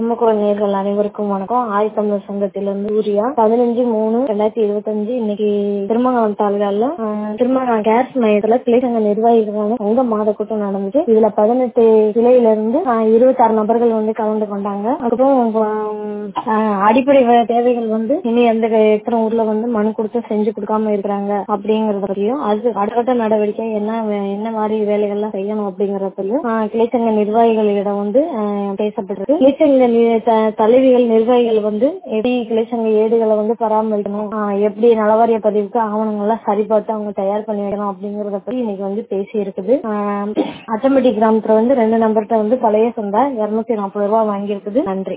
கும்பகோணம் நேயர்கள் அனைவருக்கும் வணக்கம். ஆதித்தமிழர் சங்கத்திலிருந்து சூர்யா. 15/3/2025 இன்னைக்கு திருமங்கலம் தாலுகால திருமங்கலம் கேர்ஸ் மையத்துல கிளைச்சங்க நிர்வாகிகளான சங்க மாத கூட்டம் நடந்துச்சு. இதுல 18 கிளையில இருந்து 26 நபர்கள் கலந்து கொண்டாங்க. அதுக்கப்புறம் அடிப்படை தேவைகள் இனி எத்தனை ஊர்ல மனு கொடுத்து செஞ்சு கொடுக்காம இருக்கிறாங்க அப்படிங்கறத பத்தியும், அது அடுத்த நடவடிக்கை என்ன மாதிரி வேலைகள்லாம் செய்யணும் அப்படிங்கறத பத்தியும் கிளைச்சங்க நிர்வாகிகளிடம் பேசப்பட்டிருக்கு. கிளைச்சங்க தலைவிகள் நிர்வாகிகள் எப்படி கிளைச்சங்க ஏடுகளை பராமரிக்கணும், எப்படி நலவாரிய பதிவுக்கு ஆவணங்கள்லாம் சரி பார்த்து அவங்க தயார் பண்ணி வைக்கணும் அப்படிங்கறத பத்தி இன்னைக்கு பேசி இருக்குது. அச்சம்பட்டி கிராமத்துல 2 நம்பர்கிட்ட பழைய சந்தா 240 ரூபாய் வாங்கி இருக்குது. நன்றி.